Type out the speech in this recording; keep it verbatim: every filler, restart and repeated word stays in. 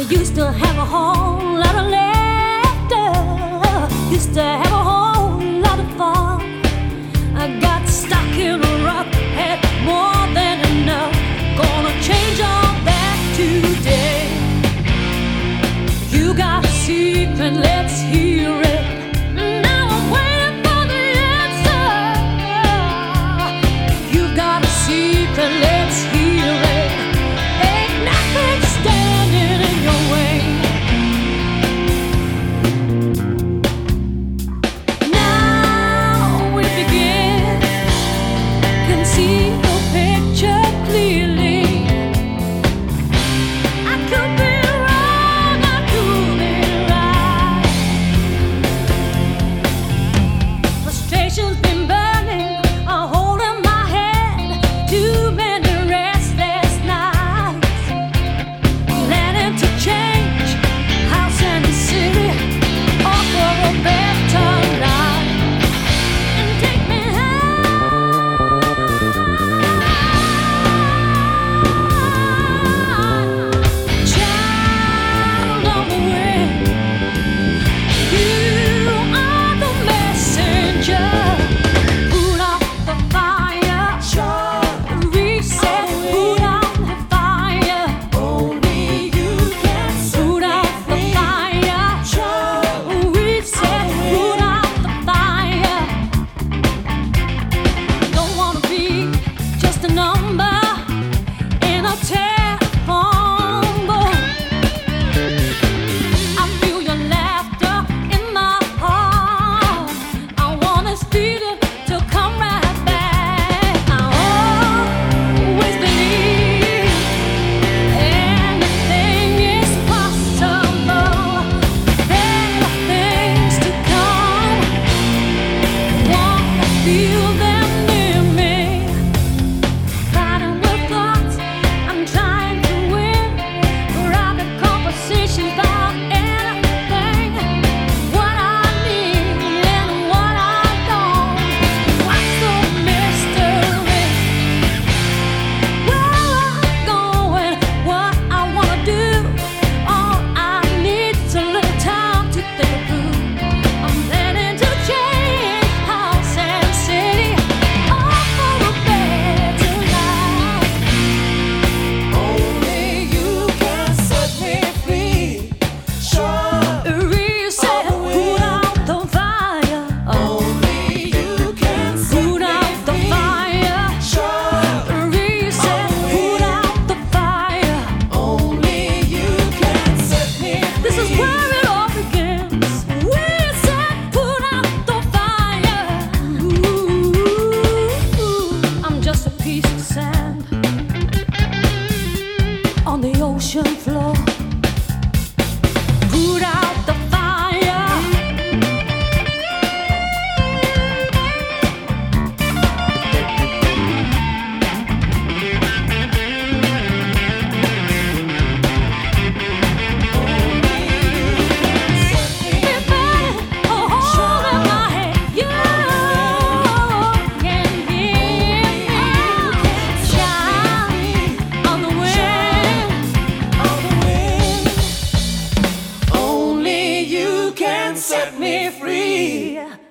Used to have a whole lot of laughter, used to have a whole lot of fun. I got stuck in a rut, had more than enough. Gonna change all that today. You got a secret, let's hear it. Now I'm waiting for the answer. You got a secret, let's hear it. Ain't nothing standing in your way. Now we begin, can see the picture clearly. I could be wrong, I could be right. Frustration's been burning a hole in my head. Too many restless nights, planning to change house and city, all for a better life. And take me high, child of the wind. You are the messenger. Put out the fire, reset. Put out the fire. Only you can put out the fire, reset. Put out the fire. Don't wanna be just a number in a telephone book. I feel your laughter in my heart. I want this feeling to come right back. I always believe anything is possible. There are things to come. Want to feel them near me. Fighting with thoughts, I'm trying to win. Private conversations about anything. What I need and what I don't. What's the mystery? Where I'm going, what I wanna do. All I need's a little time to think through. I'm planning to change house and city, all for a better life. Only you can set me free. Sure, Reset, put out the fire. only you can set Put out the me free. fire. Sure, Reset, put out the fire. only you can set me free. This is where it all begins. Reset, put out the fire. Ooh, I'm just a piece of sand on the ocean floor. Put out the fire. Been burning a hole in my head. You can hear me. Shine on the wind. On the wind. Only you can set me free.